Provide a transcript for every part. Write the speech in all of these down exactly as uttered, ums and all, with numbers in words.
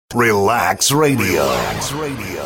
Relax Radio. Relax Radio.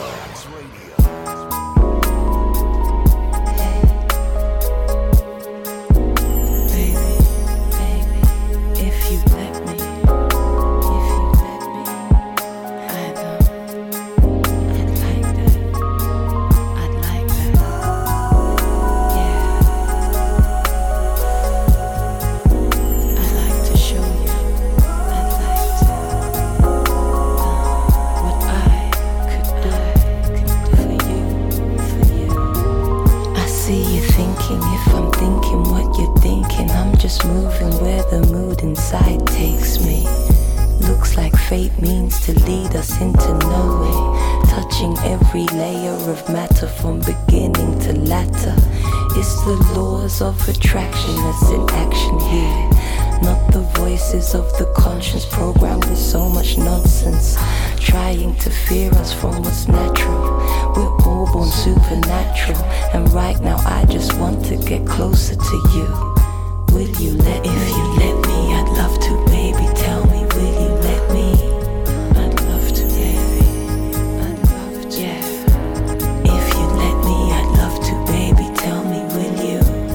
Of attraction that's in action here, not the voices of the conscience programmed with so much nonsense, trying to fear us from what's natural. We're all born supernatural, and right now I just want to get closer to you. Will you let me? If you let me, I'd love to, baby. Tell me, will you let me? I'd love to, baby. I'd love to, yeah. If you let me, I'd love to, baby. Tell me, will you?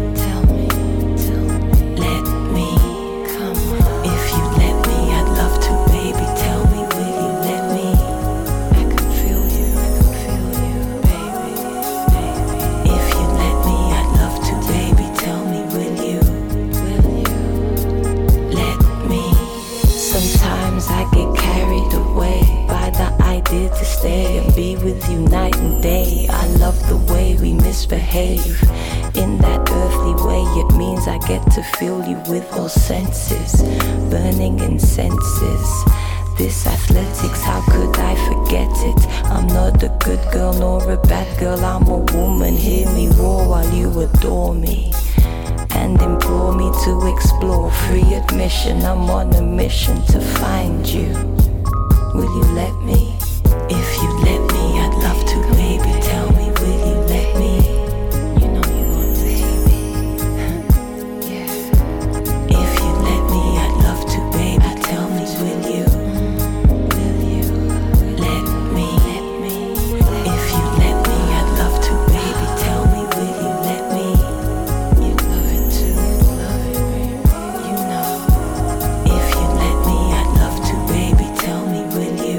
To stay and be with you night and day. I love the way we misbehave. In that earthly way, it means I get to feel you with all senses, burning in senses. This athletics, how could I forget it? I'm not a good girl nor a bad girl, I'm a woman. Hear me roar while you adore me and implore me to explore. Free admission, I'm on a mission to find you. Will you let me? If you let me, I'd love to, baby. Tell me, will you let me? You know you want me, baby. Yeah. If you let me, I'd love to, baby. Tell me, will you? Will you let me? Let me. If you let me, I'd love to, baby. Tell me, will you let me? You love it too, love it, baby. You know. If you let me, I'd love to, baby. Tell me, will you?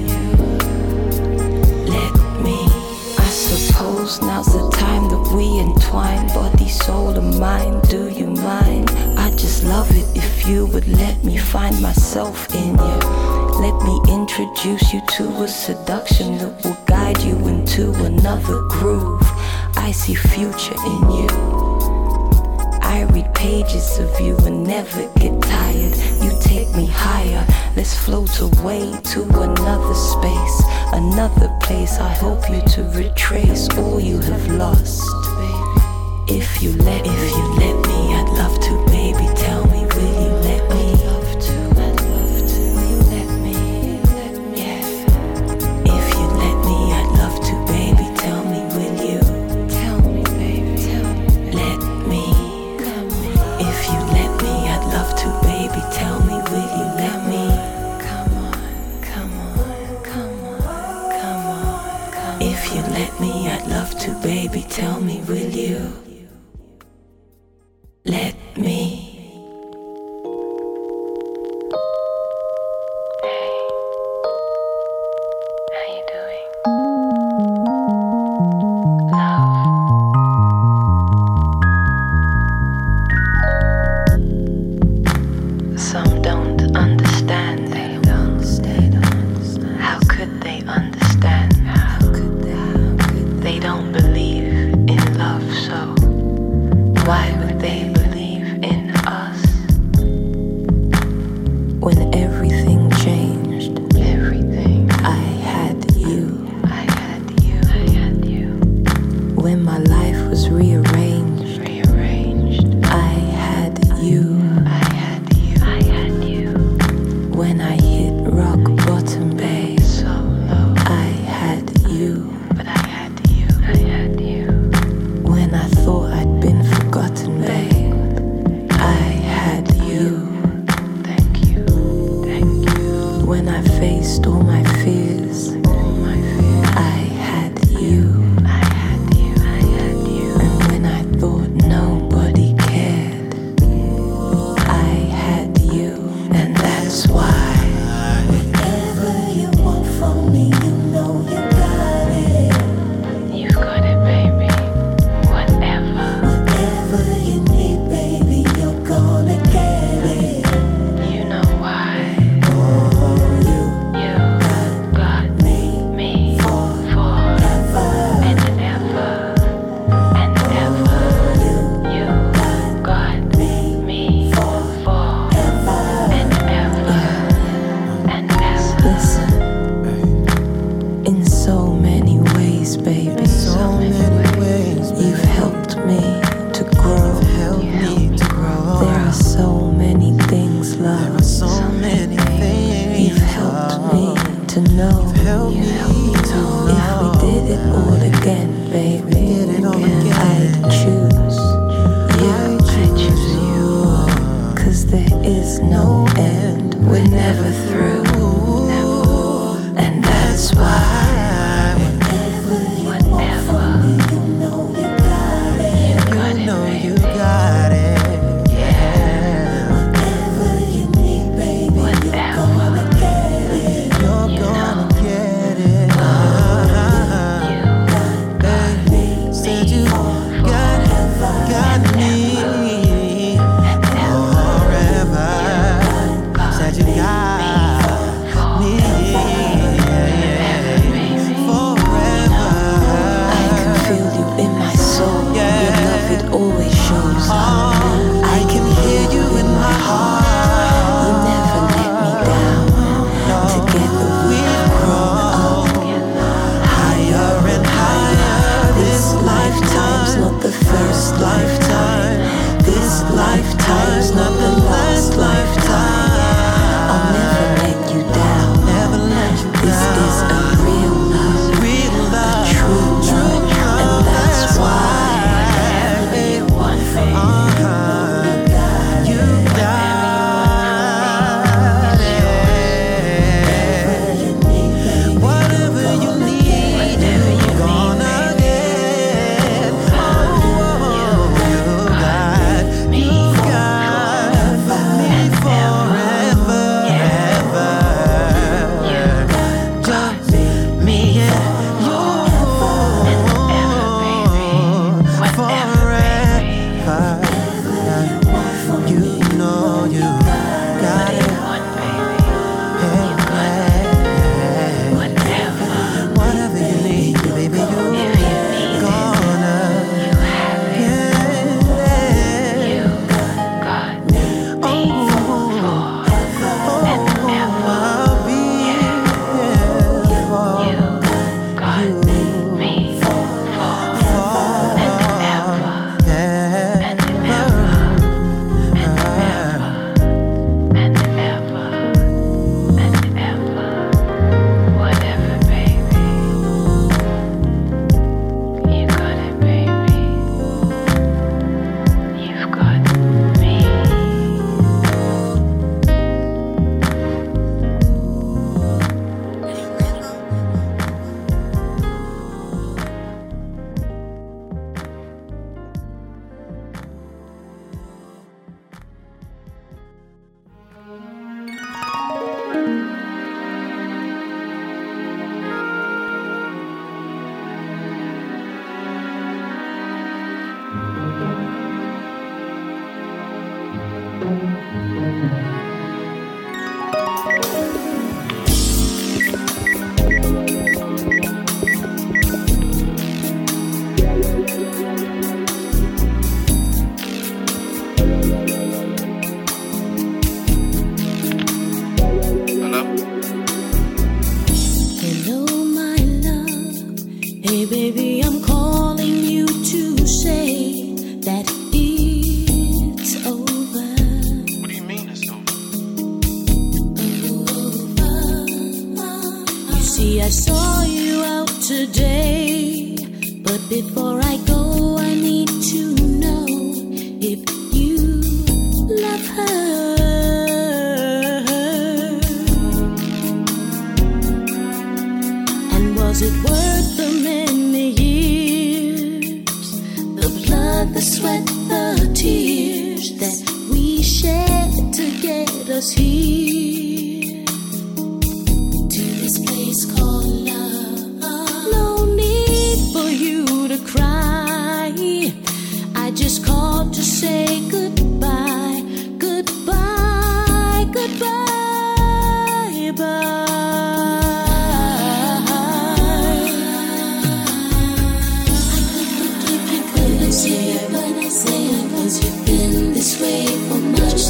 Now's the time that we entwine, body, soul and mind. Do you mind? I just love it if you would let me find myself in you. Let me introduce you to a seduction that will guide you into another groove. I see future in you. I read pages of you and never get tired. You take me higher, let's float away to another space, another place. I hope you to retrace all you have lost. If you let, if you let me, I'd love to, baby. Tell me, will you let me? I'd love to, I'd love to. Will you let me? Let me? Yeah. If you let me, I'd love to, baby. Tell me, will you? Tell me, baby. Tell me. Let me. Come on. If you let me, I'd love to, baby. Tell me, will you let me? Come on, come on, come on, come on, come on. If you let me, I'd love to, baby. Tell me, will you? Let me. Why would they believe? know, help me to know. If we did it all again, baby, Did it all again. I'd choose you. I choose you. Cause there is no end. We're never through. And that's why.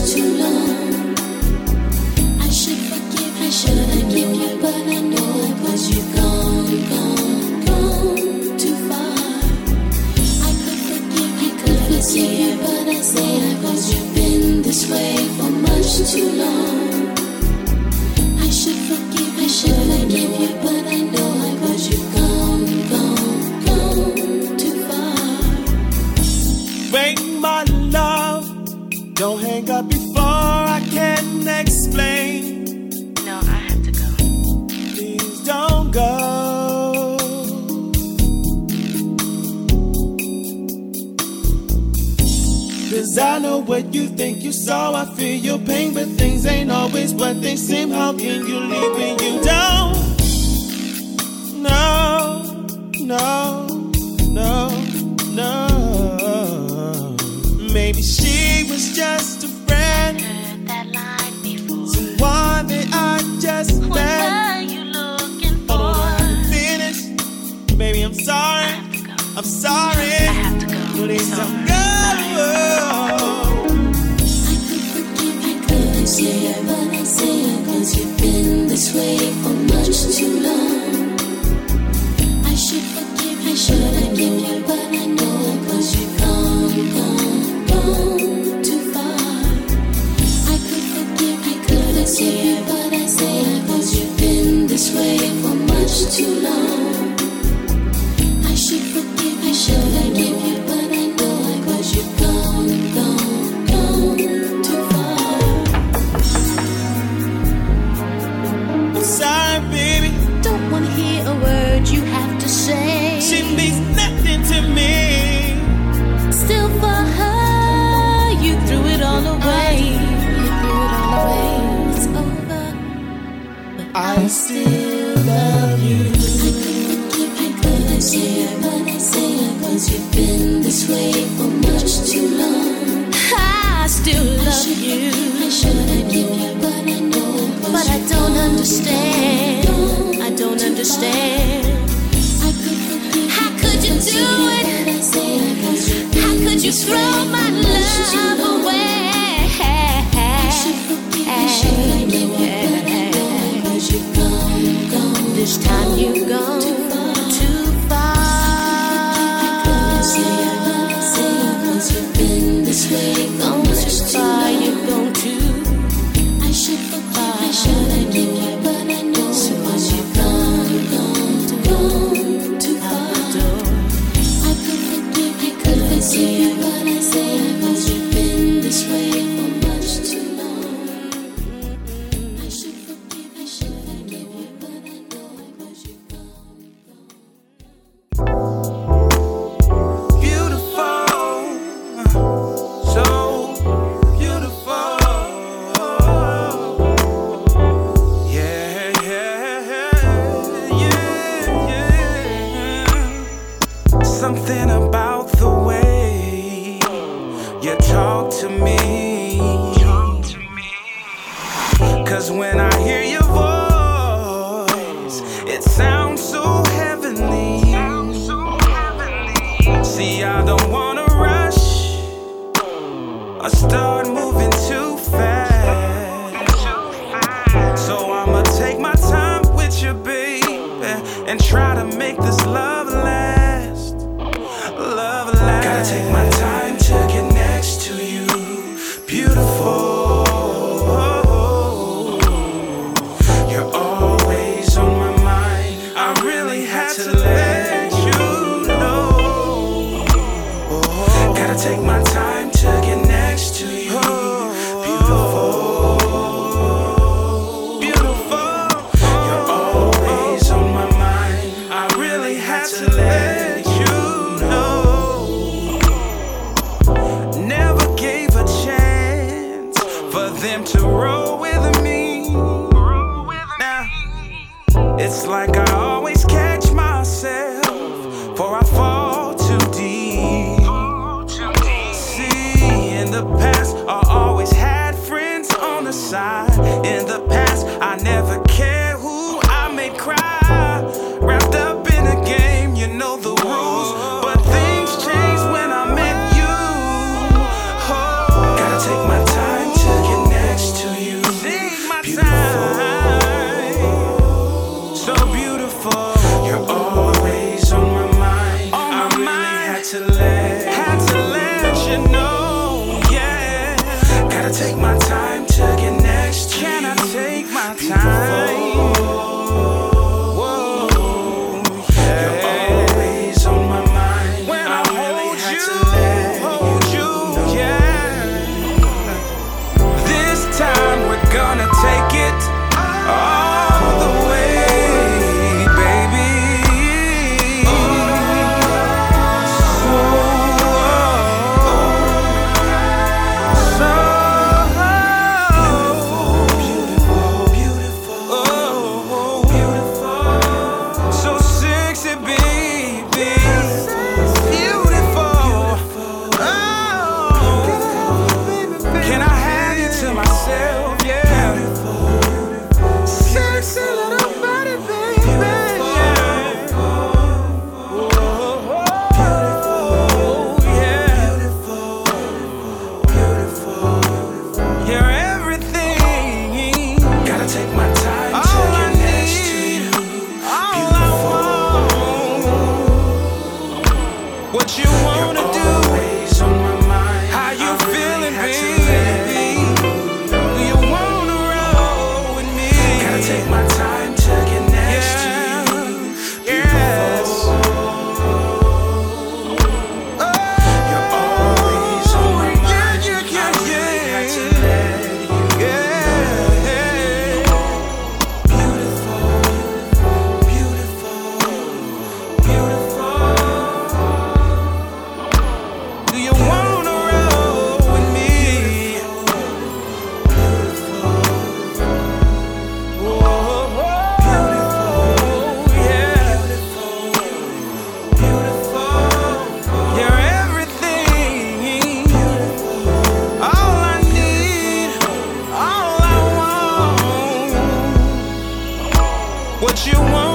Should I give you, but I know I was Cause I know what you think you saw. I feel your pain, but things ain't always what they seem. How can you leave when you don't? No, no, no, no. Maybe she was just a friend. Heard that line before. Someone that I just What met. were you looking I don't know for? how to finish. Baby, I'm sorry. I have to go. I'm sorry. I have to go. Please So, don't go. I say it, but I say it cause you've been this way for much too long. I should forgive, I should forgive you, but I know cause you've gone, gone, gone too far. I could forgive, I could forgive you, but I say it cause you've been this way for much too long. I should forgive, I should forgive you, but I know cause you've gone, gone, gone too far. Sorry, baby. don't wanna hear a word you have to say. She means nothing to me. Still for her, you threw it all away. You threw it all away. It's over, but I still love you. I could have said it, but I say it cause you've been this way for much too long. I still love you. I should have given you, but I know But I don't understand. I don't understand. I could forgive How could you do it? but I say it cause you've been How could you throw my love away? I should forgive, I should have given you, but I know cause you've gone, gone. This time you've gone too far. I could have said it, but I say it cause you've been this way for Gone much too too far. long. You've gone too. I should forgive, I should have given you, but I know cause you've gone, gone, gone too far. I could forgive, I could forgive you, but I say it cause you've been this way for much too long. I should forgive, I should have given you, but I know cause you've gone, Beautiful. So beautiful. Yeah, yeah, yeah, yeah. Something about the way you talk to me. Cause when I hear your voice, it sounds so heavenly. See, I don't wanna rush or start moving too fast. So I'ma take my time with you, baby, and try to make this love last. Love last. Gotta take my time to get next to you. Beautiful. You're always on my mind. I really had to let you know. Gotta take my time to get next to you. Beautiful. Beautiful. You're always on my mind. I really had to let you know. Never gave a chance for them to roll with me. Now, it's like I always catch myself, for I fall too deep. See, in the past, I always had friends on the side. In the past, I never cared who I made cry. Wrapped up in a game, you know the rules. But things changed when I met you. Oh, gotta take my time to get next to you. Take my time. So beautiful. You're always on my mind. On my I really mind. Had to let, had to let you know, yeah. Gotta take my time to get next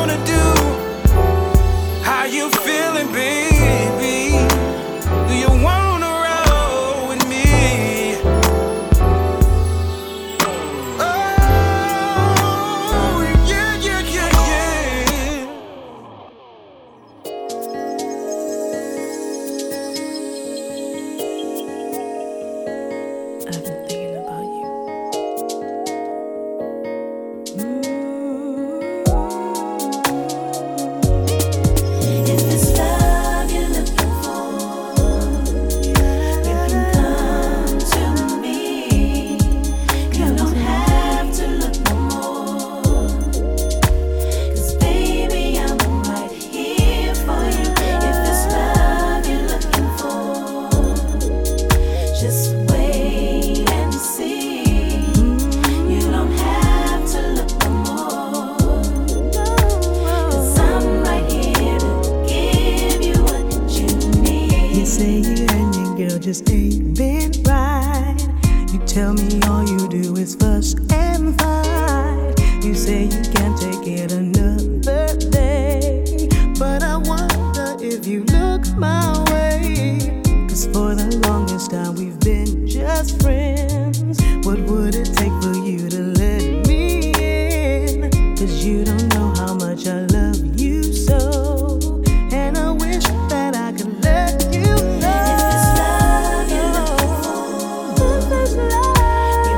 wanna do? How you feeling, baby? Do you wanna roll with me? Oh, yeah, yeah, yeah, yeah. I've been thinking about you. If it's love you're looking for, you can come to me. You don't have to look no more. 'Cause baby, I'm right here for you. If it's love you're looking for, just wait and see. You don't have to look no more. 'Cause I'm right here to give you what you need. You say you and your girl just ain't been right. You tell me all you do is fuss and fight. You say you can't take it another day. But I wonder if you look my way. 'Cause for the longest time we've been just friends. What would it take for you to let me in? 'Cause you don't know how much I love you so. And I wish that I could let you know. If it's love you're looking for, If it's love, you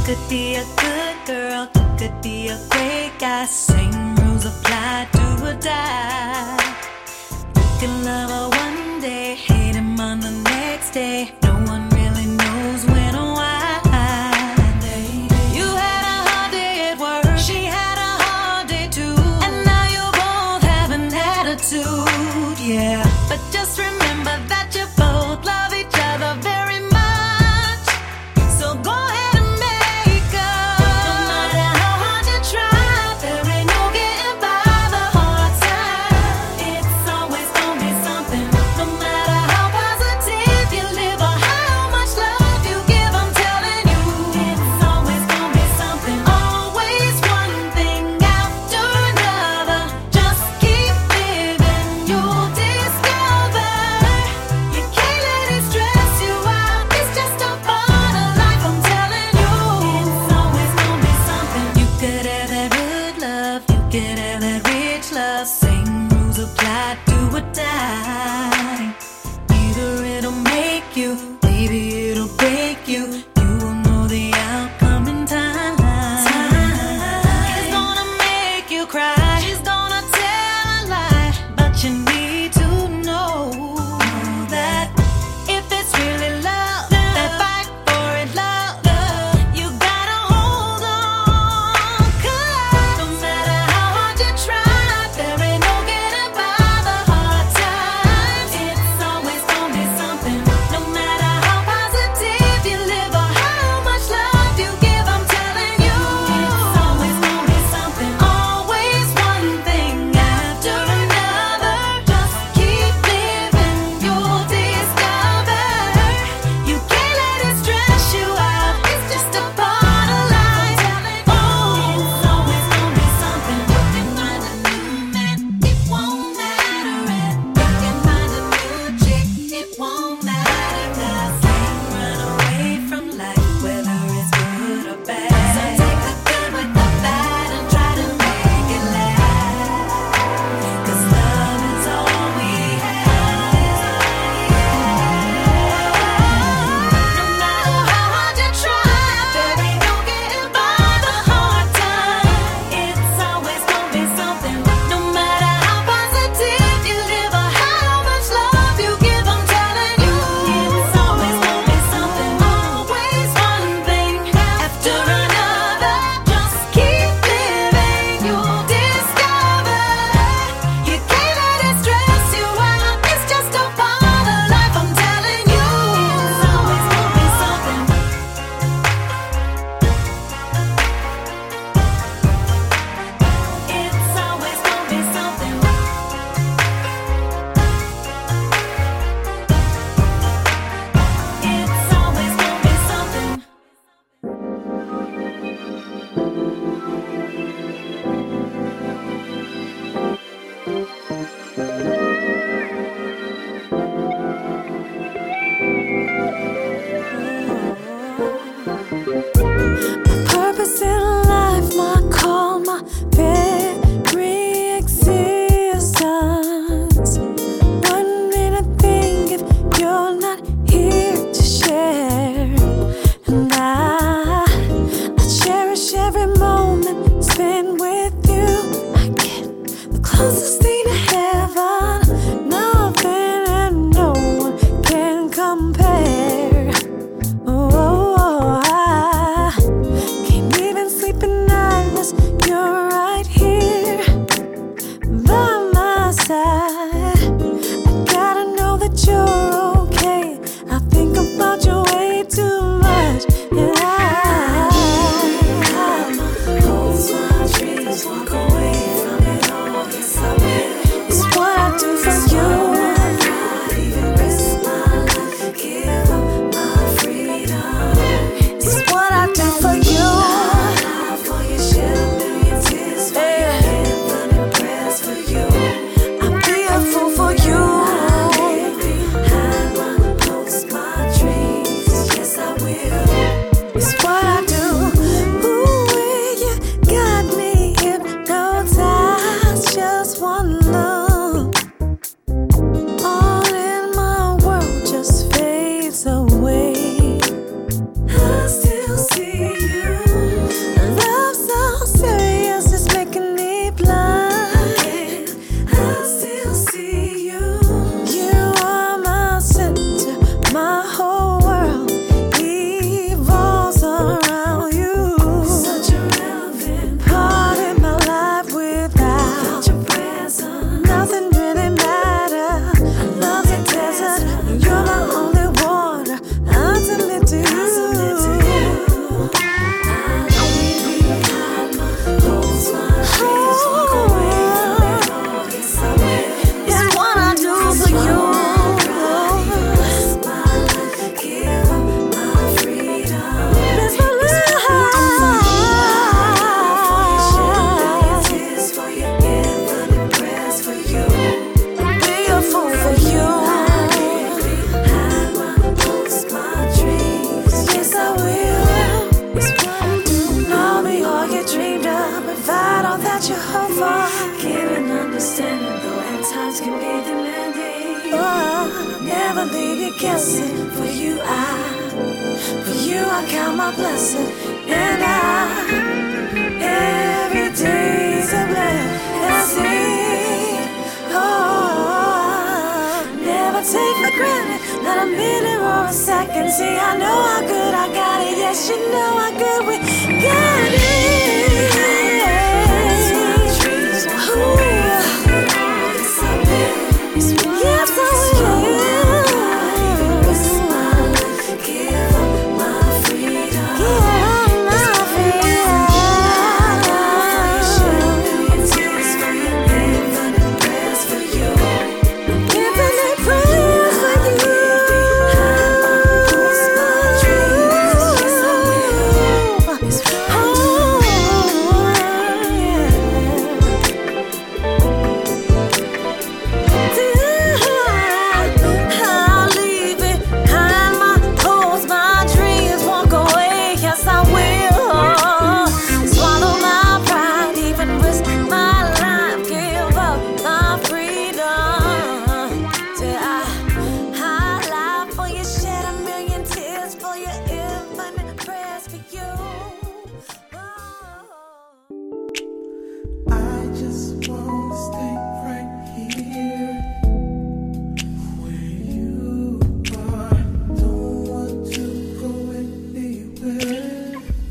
could be a good girl, you could be a great guy. Same rules apply, do or die. You can love her one day, hate him on the next day. No one really knows when or why. You had a hard day at work, she had a hard day too, and now you both have an attitude, yeah. But just remember that you both love each other very much. So go ahead and make up. No matter how hard you try, there ain't no getting by the hard time. It's always gonna be something. No matter how positive you live or how much love you give, I'm telling you, it's always gonna be something. Always one thing after another. Just keep living, you'll discover. You can't let it stress you out. It's just a part of life, I'm telling you. It's always gonna be something. You could have that good love, you could have that rich love. Same rules apply, do or die. Either it'll make you, maybe it'll break you. You will know the outcome in time. It's gonna make you cry, she's gonna tell a lie, but you need to know that if it's really love, that fight for it, love, you gotta hold on. 'Cause no matter how hard you try, there ain't no getting by the hard times. It's always gonna be something. No matter how positive you live or how much love you give, I'm telling you, it's always gonna be something. Always one thing after another. Just keep living, you'll discover. You can't let it stress you out. It's just a part of life. Oh, it's always gonna be something. You can find a new man, it won't matter. And you can find a new chick, it won't matter. 'Cause can't run away from life, whether it's good or bad. So take the good with the bad and try to make it last. 'Cause love is all we have. No matter how hard you try, there ain't no getting by the hard time. It's always gonna be something. No matter how positive you live or how much love you give, I'm telling you, it's always gonna be something. Always one thing after another. Just keep living, you'll discover. You can't let it stress you out. It's just a part of life, I'm telling you. It's always gonna be something. It's always gonna be something. It's always gonna be something. Purpose in life, my call, my very existence. One minute think if you're not here to share. And I, I cherish every moment spent with you. I get the closest thing to heaven. Nothing and no one can compare. Oh, I can't even sleep at night unless you're right here by my side. I gotta know that you're okay. I think about you way too much, and I close my dreams, walk away from it all. Yes, I will. that you hope for. Give an understanding, though at times can be demanding. Oh, never leave you guessing. For you, I, for you, I count my blessing. And I, every day's a blessing. Oh, never take for granted, not a minute or a second. See, I know how good I got it. Yes, you know how good we got it. Yes, I will. Give up my freedom. Give up my freedom. Tears for you, infinite prayers for you. Infinite prayers for you. My dreams, yes, I will. Oh, I'll leave it behind, my hopes, my dreams, walk away, yes I will. Swallow my pride, even risk my life, give up my freedom. Say I, I lie for you, shed a million tears for you, infinite prayers for you. Oh. I just wanna stay right here where you are. Don't want to go anywhere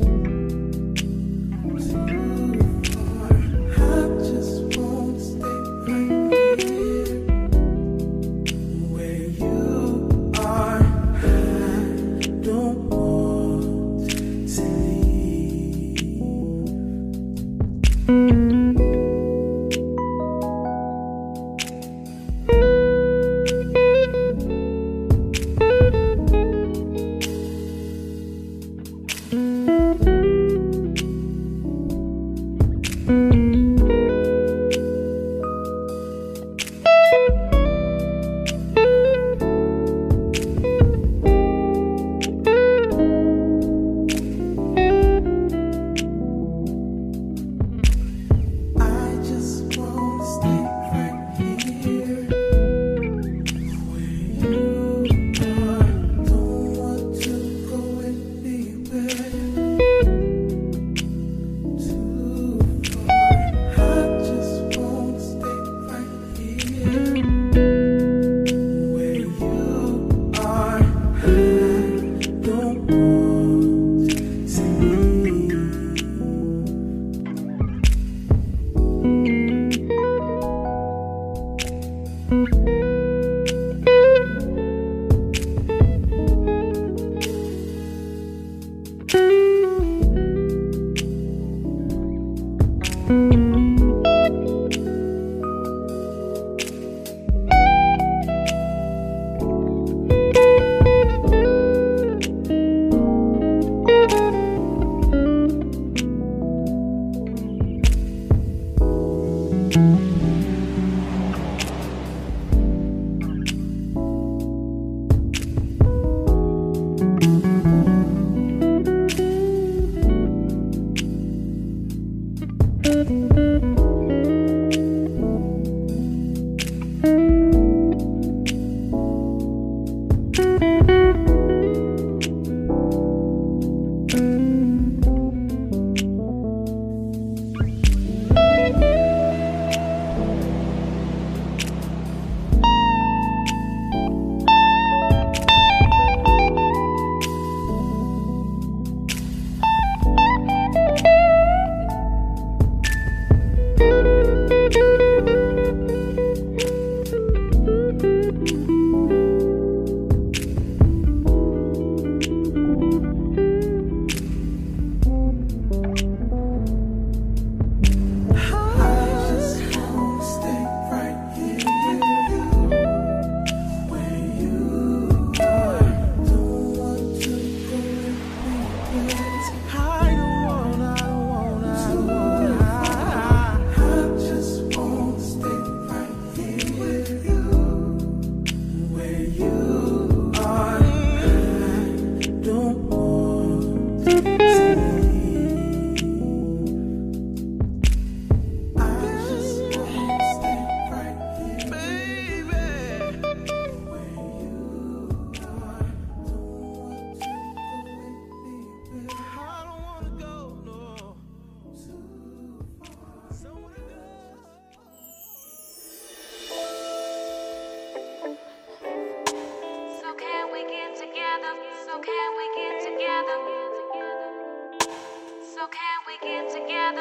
too far. I just wanna stay right here where you are. I don't want to leave.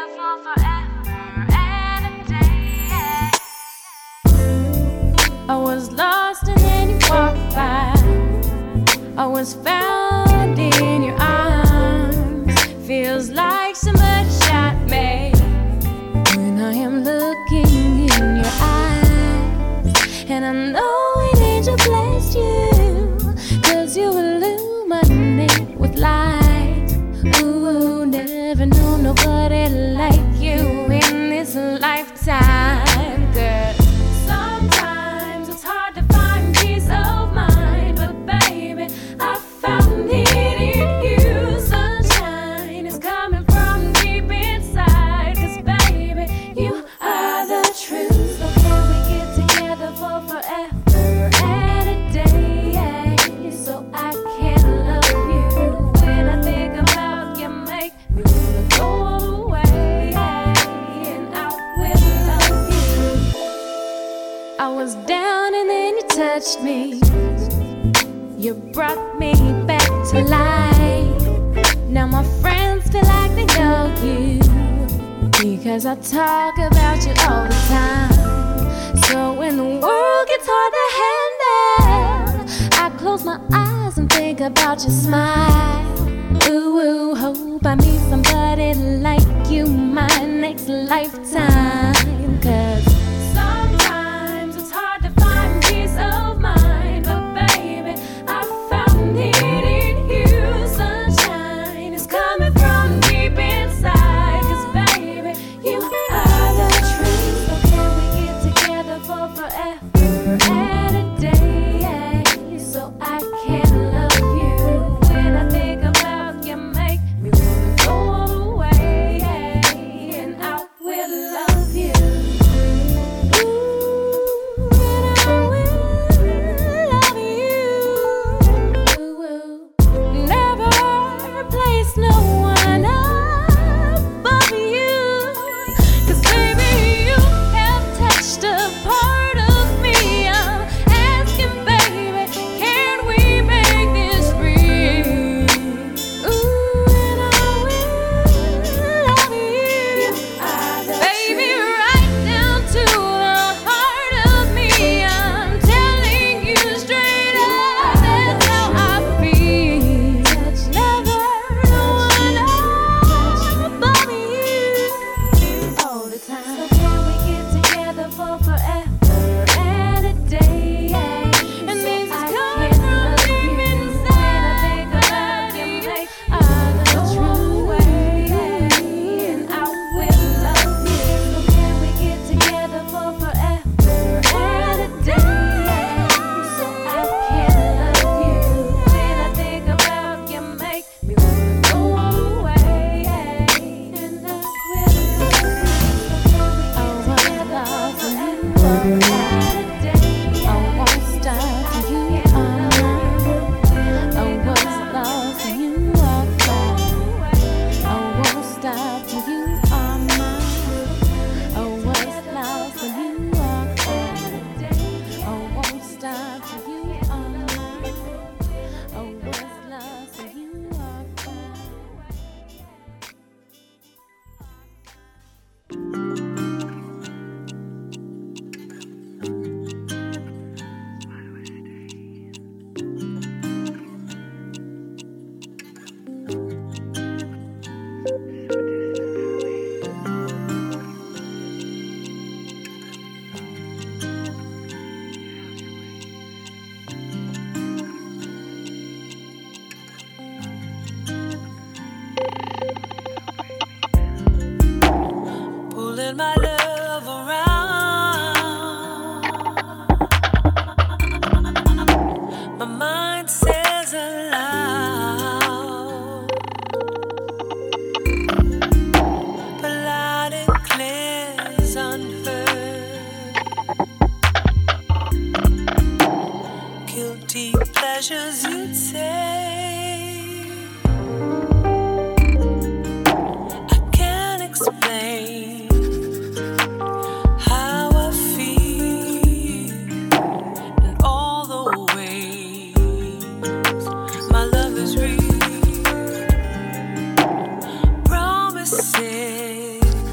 together for forever and a day. I was lost and then you walked by. I was found in your arms. Feels like somebody shot me when I am looking in your eyes. And I know an angel blessed you, 'cause you illuminate with light. Ooh, never know nobody like you in this lifetime, girl. Sometimes it's hard to find peace of mind, but baby, I found it in you. Sunshine is coming from deep inside, 'cause baby, you are the truth. So can we get together for forever and a day, so I can love you. When I think about you, make me wanna go all the way, and I will love you. I was down and then you touched me. You brought me back to life. Now my friends feel like they know you, because I talk about you all the time. So when the world gets hard to handle, I close my eyes and think about your smile. Ooh, ooh, hope I meet somebody like you my next lifetime, 'cause sometimes it's hard to find peace of mind, but baby, I found it in you. Sunshine is coming from deep inside, 'cause baby, you are the truth. So can we get together for forever and a day, so I can love you. When I think about you, make me wanna go all the way, and I will love you. Ooh, and I will love you. Never place no one above you, 'cause baby, you have touched a part of me. I'm asking, baby, can we make this real? Ooh, and I will love you, baby, right down to the heart of me. I'm telling you straight up, that's how I feel. Never no one above you all the time. So can we get together for forever and a day? And this is coming from deep inside. When I think about you, make the true way, and I will love you. So can we get together for forever and a day, so I can love you. When I think about you, make me wanna go all the way, and I will love you. I was lost and you were at a day. I won't stop till you are mine. I was lost and you are mine. I won't stop till you are mine. I was lost and you are mine. I won't stop till you are mine. I was lost and you are mine. Pulling my love around, my mind says aloud, but loud and clear is unheard. Guilty pleasures, you'd say. I can't explain how I feel in all the ways my love is real. Promises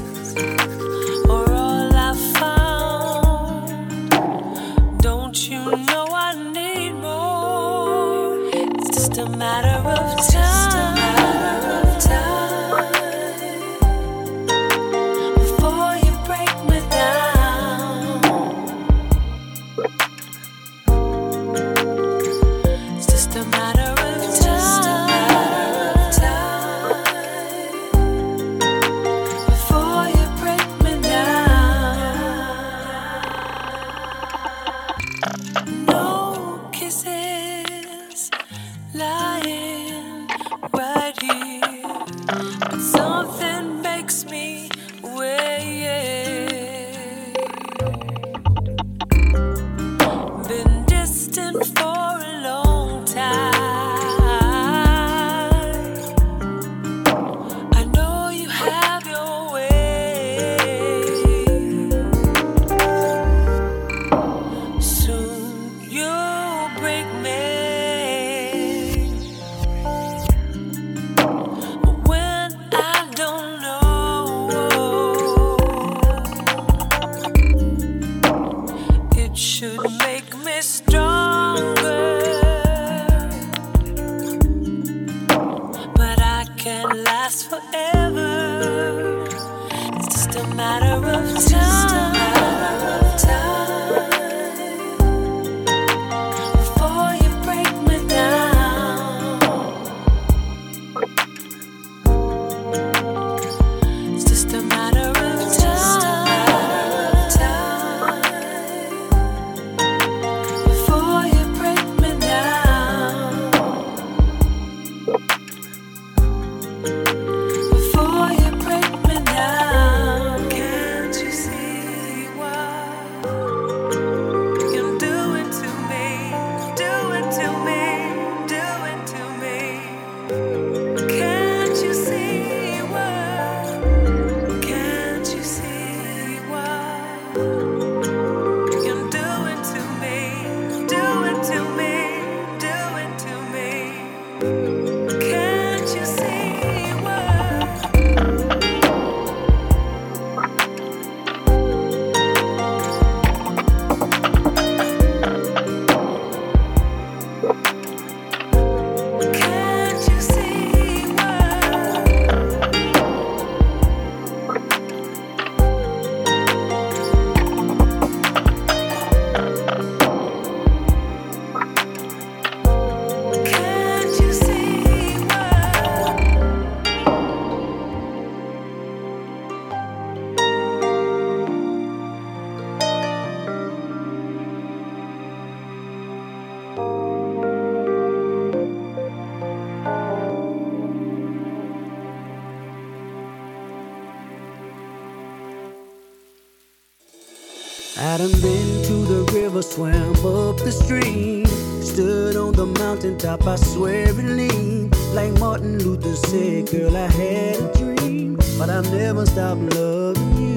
I done been to the river, swam up the stream, stood on the mountaintop, I swear it leaned. Like Martin Luther said, girl, I had a dream, but I never stopped loving you.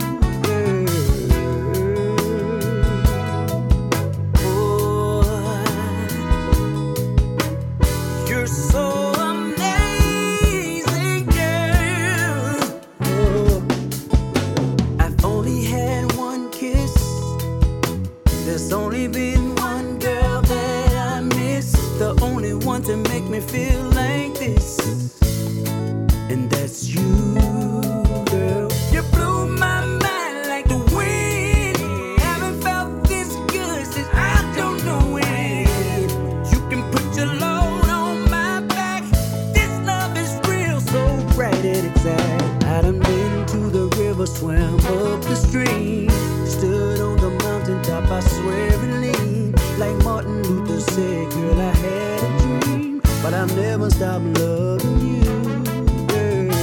To make me feel like this, and that's you, girl. You blew my mind like the wind. Haven't felt this good since I don't know when. You can put your load on my back. This love is real, so right and exact. I done been to the river, swam up the stream, stood on the mountaintop, I swear it leaned. Like Martin Luther said, girl, I had a dream, but I've never stopped loving you, girl.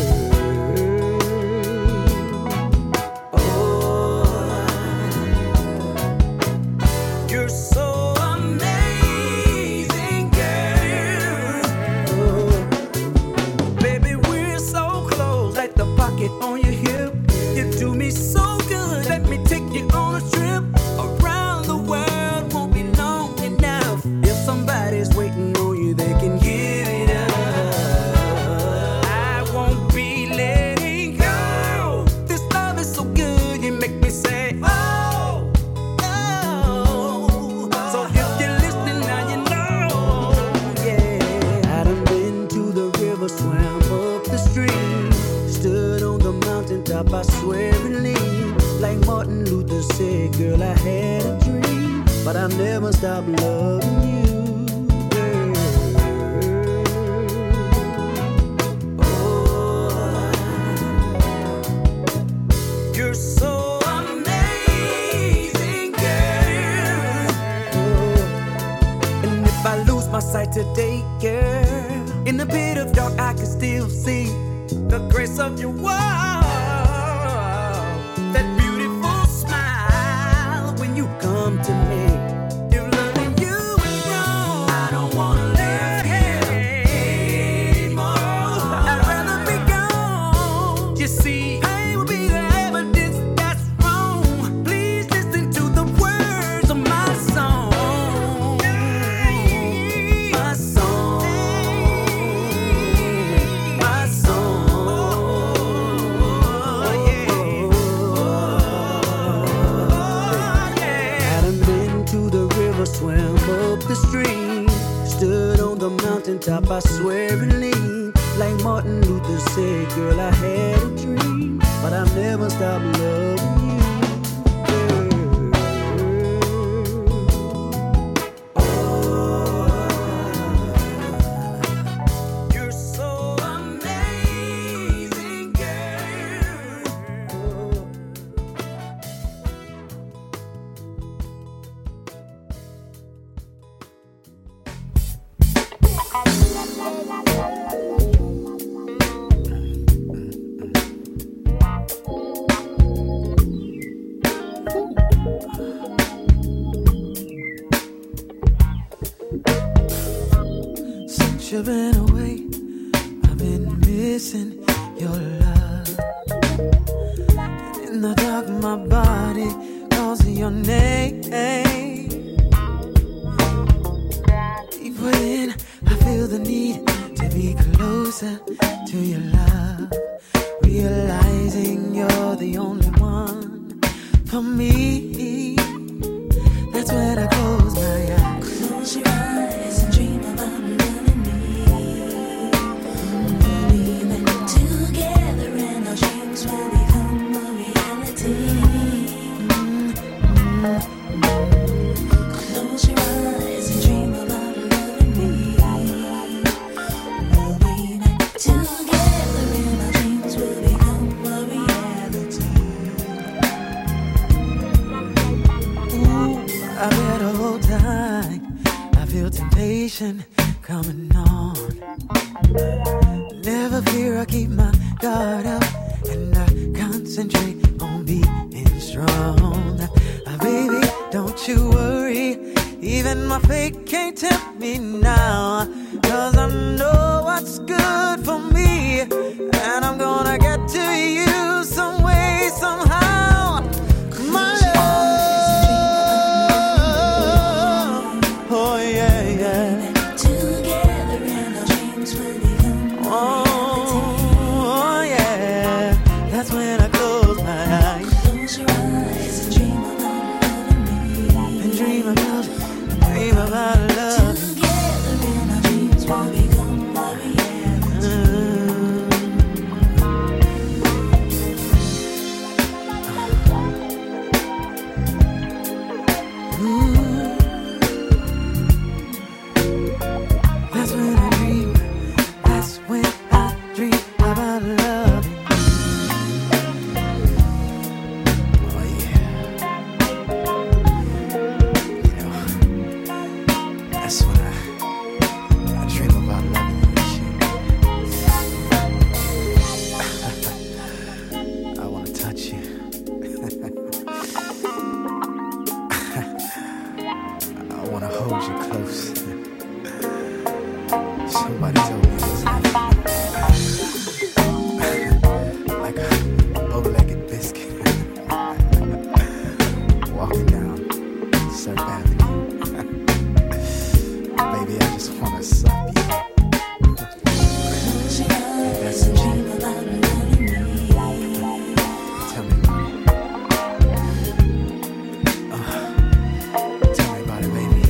Oh, you're so amazing, girl. Oh, baby, we're so close, like the pocket on your hip. You do me so good, let me take you on a trip around the world. Won't be long enough. If somebody's waiting on you, they can give it up. I won't be letting go. This love is so good, you make me say, oh, oh. So if you're listening now, you know, yeah. I done been to the river, swam up the stream, stood on the mountaintop, I swear it leaned. Like Martin Luther said, girl, I had a dream, but I've never stopped loving you. Sight today, girl. In the pit of dark, I can still see the grace of your wall. That beautiful smile when you come to me. If loving you is wrong, I don't wanna live here anymore. I'd rather be gone. You see, pain will be the evidence that's wrong. Please listen to the words of my song. Swam up the stream, stood on the mountaintop, I swear it leaned. Like Martin Luther said, girl, I had a dream, but I've never stopped loving you. You've been away, I've been missing your love. And in the dark, my body calls your name. Deep within, I feel the need to be closer to your love. Realizing you're the only one for me. That's when I close my eyes. Close your eyes and dream about me. Coming on. Never fear, I keep my guard up and I concentrate on being strong. eyes. Close your eyes and dream about loving me. And dream about, dream about love. Together in our dreams will become a reality. That's when I dream, that's when I dream about love. Oh yeah. You know, that's when I, I dream about loving you and shit. I wanna touch you. I wanna hold you close. Somebody told me it's like a bow-legged biscuit walking down Surf Avenue. Baby, I just wanna suck you. Close your eyes and dream about loving me. Tell me about it. Uh, tell me about it, baby.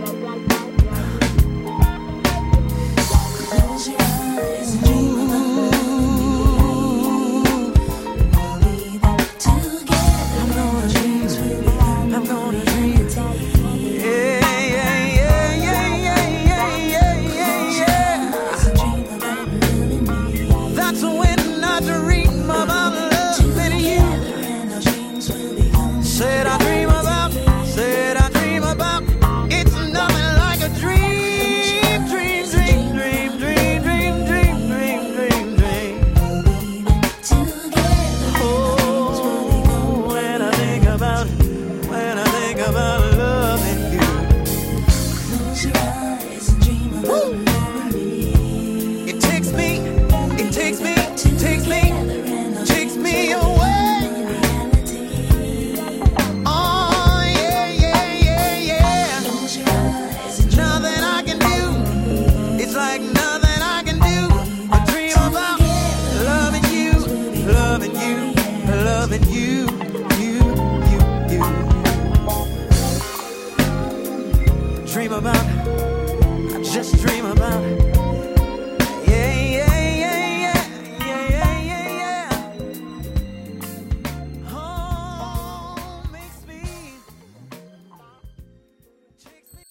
Close your eyes and dream about loving me. We'll be there together. I'm gonna dream, I'm gonna dream. Yeah, yeah, yeah, yeah, yeah, yeah, yeah, yeah. dream about loving me. That's when I dream about loving you. And our dreams will become Said I dream about, said I dream about. It's nothing like a dream, dream, dream, dream, dream, dream, dream, dream, dream, dream. together. Oh, when I think about, when I think about loving you, Close your eyes and dream about loving me. it takes me, it takes me, takes me, takes me away. Oh yeah, yeah, yeah, yeah. Close your eyes and dream Nothing I can do. It's like nothing I can do but dream about loving you, loving you, loving you, you, you, you. Dream about, I just dream about. Yeah, yeah, yeah, yeah, yeah, yeah, yeah, yeah. Oh, makes me. Takes me.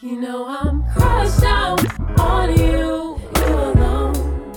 You know I'm crushed out on you, you alone.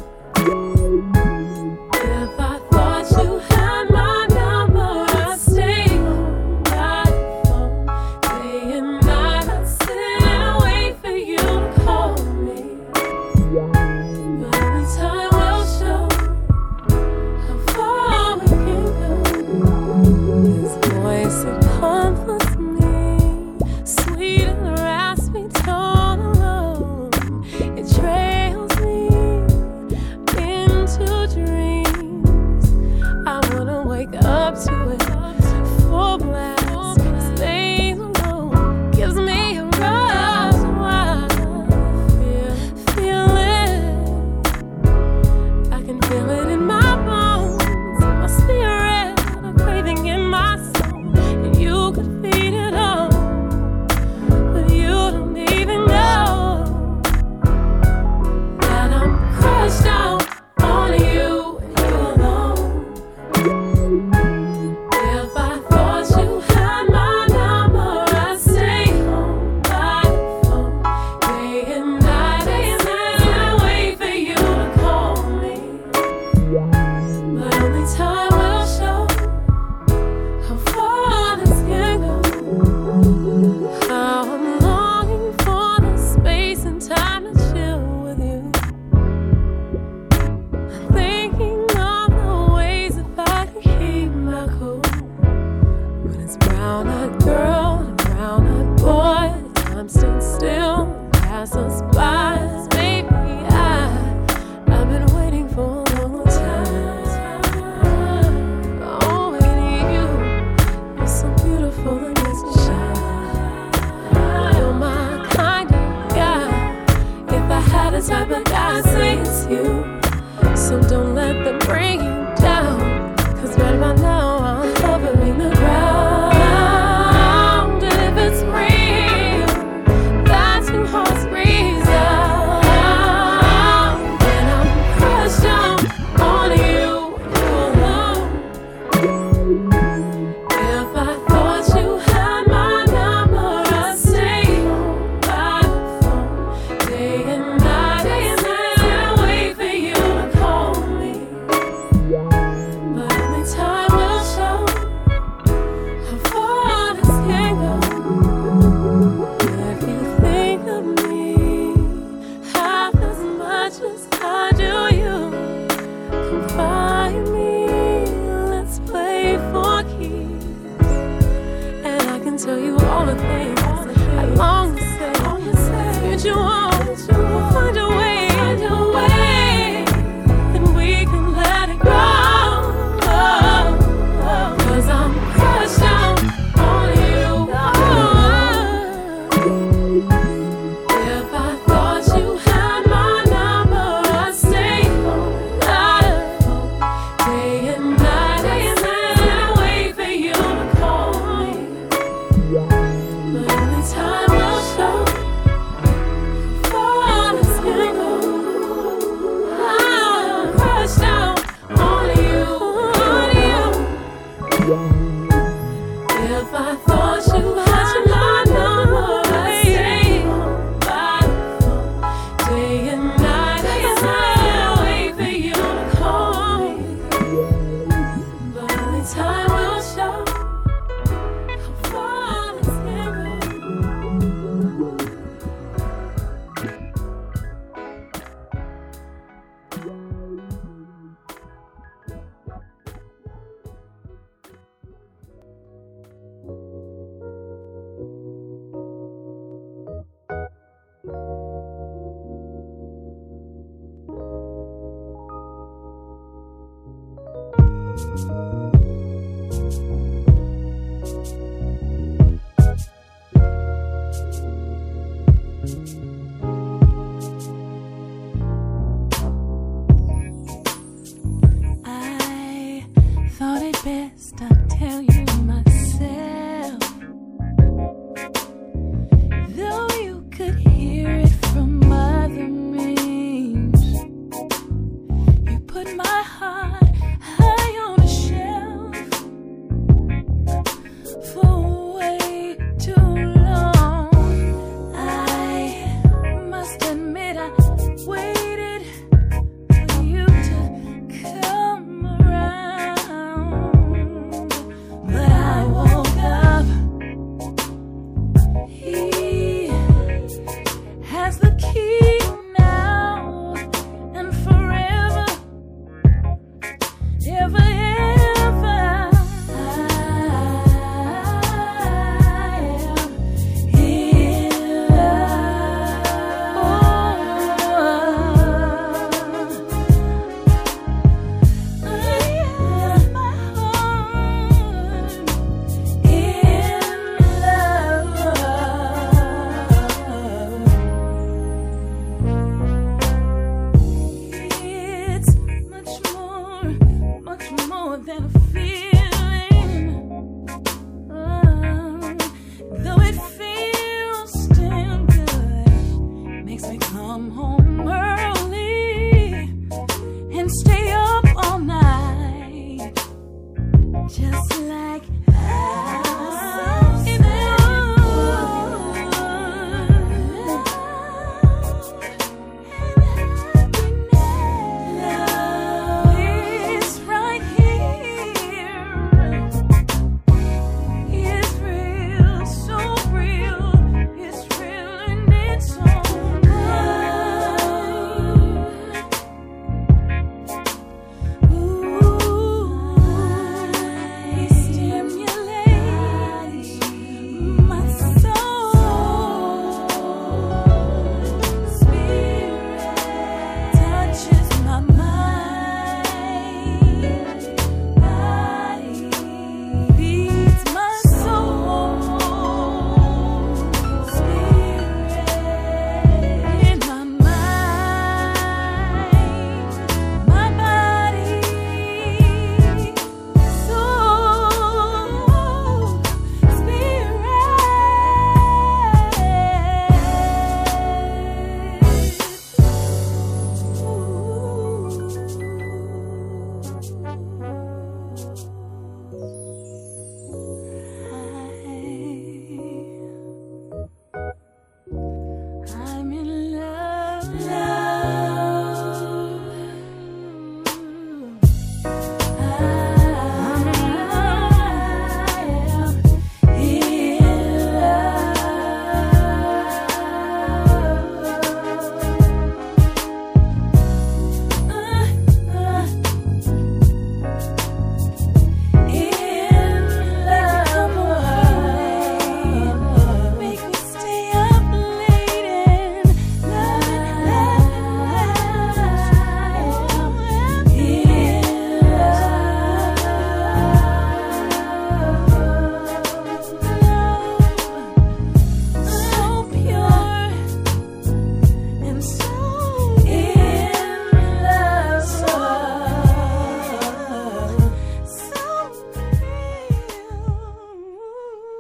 If I thought you had my number, I'd stay home by the phone. Day and night I'd sit and wait for you to call me. But only time will show how far we can go. This voice that comforts me, sweet and raspy tone alone, it trails me into dreams. I wanna wake up to it, full blast, stay alone, gives me a rush. I feel, feel it, I can feel it in my bones, my spirit, a craving in my soul, and you could feed it all, but you don't even know that I'm crushed out on you, you alone. If I thought you had my number, I'd stay home by the phone, day and night, day and night, and wait for you to call me. But only time will show how far this can go. How I'm longing for the space and time to chill with you. I'm thinking of the ways if I could keep my cool. When it's brown-eyed girl and brown-eyed boy, time stands still, pass us by. Baby, I, I've been waiting for a long time. Oh, and you, you're so beautiful and makes me shine. You're my kind of guy. If I had a type of guy, I'd say it's you. So don't let them bring you down, 'cause right about now I'm covering the ground. And if it's real, that's when hearts breathe out. And I'm crushed out on you, you alone. If I thought you had my number, I'd stay home by the phone, day and night, day and night, and wait for you to call me. But only time will show how far this can go. If you think of me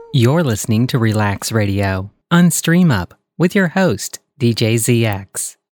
You're listening to Relax Radio on StreamUp with your host, D J Z X.